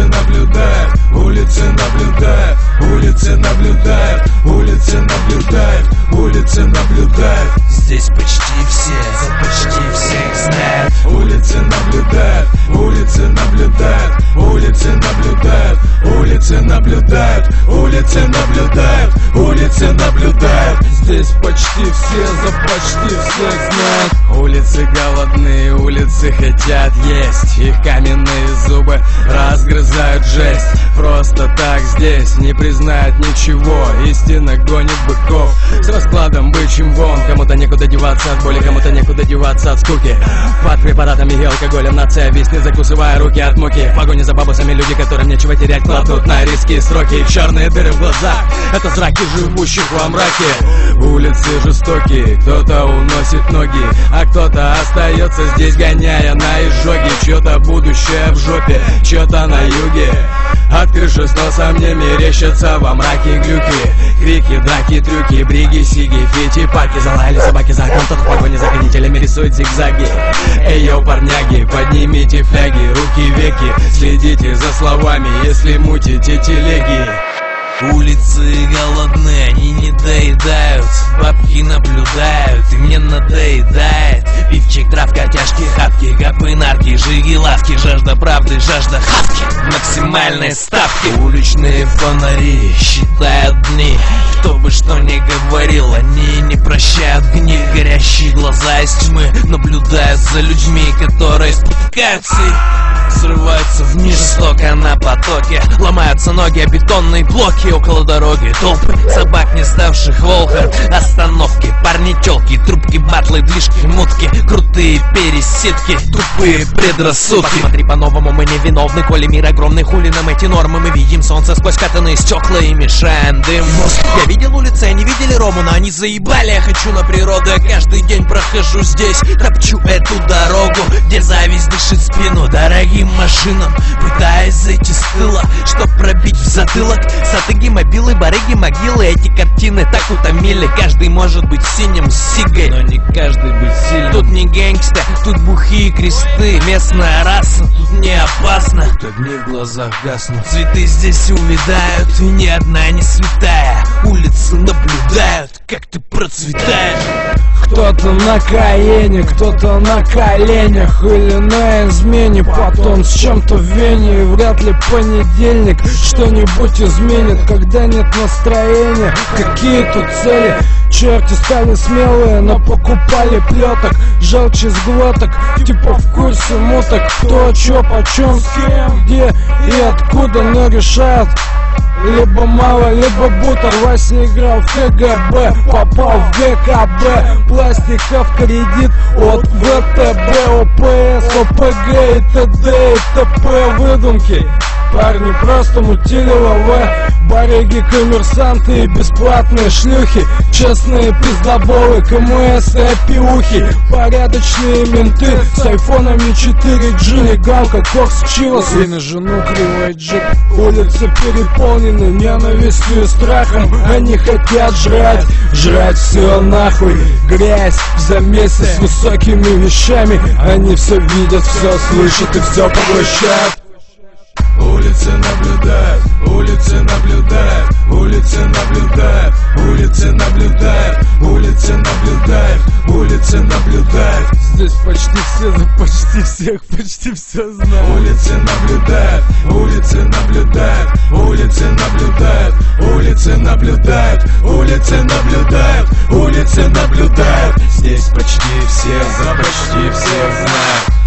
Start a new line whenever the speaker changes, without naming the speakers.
Улицы наблюдают, улицы наблюдают, улицы наблюдают, улицы наблюдают, улицы наблюдают.
Здесь почти всех знают.
Улицы наблюдают, улицы наблюдают, улицы наблюдают, улицы наблюдают, улицы наблюдают, улицы наблюдают.
Здесь почти все за почти всех знают.
Улицы голодные, улицы хотят есть. Их каменные зубы разгрызают жесть. Просто так здесь не признают ничего. Истина гонит быков с раскладом бычьим вон. Кому-то некуда деваться от боли, кому-то некуда деваться от скуки. Под препаратами и алкоголем нация виснет, закусывая руки от муки. В погоне за бабусами люди, которым нечего терять, кладут на риски сроки. Черные дыры в глазах — это зраки живущих во мраке. Улицы жестокие, кто-то уносит ноги, а кто-то остается здесь, гоняя на изжоги. Чье-то будущее в жопе, чье-то на юге. От крыши с носом не мерещатся во мраке глюки. Крики, драки, трюки, бриги, сиги, фити, паки. Залаяли собаки за окном, кто-то в погоне за гонителями рисует зигзаги. Эй, йоу, парняги, поднимите фляги, руки, веки. Следите за словами, если мутите телеги.
Улицы голодные, они не доедают. Бабки наблюдают, и мне надоедает. Пивчик, травка, тяжкие хапки, гапы, нарки, жиги, лавки. Жажда правды, жажда хавки, максимальные ставки. Уличные фонари считают дни. Кто бы что ни говорил, они не прощают гниль. Горящие глаза из тьмы наблюдают за людьми, которые спотыкаются и срываются вниз. Жестоко на потоке ломаются ноги о бетонные блоки. Около дороги толпы собак, не ставших волка. Остановки, парни, тёлки, трубки, батлы, движки, мутки. Крутые пересидки, тупые предрассудки. Посмотри по-новому, мы не виновны. Коли мир огромный, хули нам эти нормы. Мы видим солнце сквозь катанные стекла и мешаем дым. Я видел улицы, они видели Рому, но они заебали. Я хочу на природу, я каждый день прохожу здесь. Топчу эту дорогу, где зависть дышит спину дорогим машинам, пытаясь зайти с тыла, чтоб пробить в затылок. Сатыги, мобилы, барыги, могилы. Эти картины так утомили. Каждый может быть синим с сигой, но не каждый быть сильным. Тут не гэнгста, тут бухие кресты. Местная раса, тут не опасно. Тут огни в глазах гаснут. Цветы здесь увядают, и ни одна не святая. Улицы наблюдают, как ты процветаешь.
Кто-то на Каене, кто-то на коленях или на измене. Потом с чем-то в вене, и вряд ли понедельник что-нибудь изменит, когда нет настроения. Какие тут цели? Черти стали смелые, но покупали плеток. Желчь из глоток, типа в курсе муток. Кто, чё, почем, с кем, где и откуда, но решают либо мало, либо бутер. Вася играл в КГБ, попал в ГКБ. Пластиков кредит от ВТБ, ОПС, ОПГ и т.д. и т.п. Выдумки. Парни просто мутили ЛВ. Барыги, коммерсанты и бесплатные шлюхи. Честные пиздоболы, КМС и опиухи. Порядочные менты с айфонами 4G. Легалка, Корс, Чивос и на жену кривой джип. Улицы переполнены ненавистью и страхом. Они хотят жрать, жрать все нахуй. Грязь заместе с высокими вещами. Они все видят, все слышат и все поглощают.
Улицы наблюдают, улицы наблюдают, улицы наблюдают, улицы наблюдают, улицы наблюдают, улицы наблюдают.
Здесь почти все за почти всех почти все знают.
Улицы наблюдают, улицы наблюдают, улицы наблюдают, улицы наблюдают, улицы наблюдают, улицы наблюдают. Здесь почти все за почти всех знают.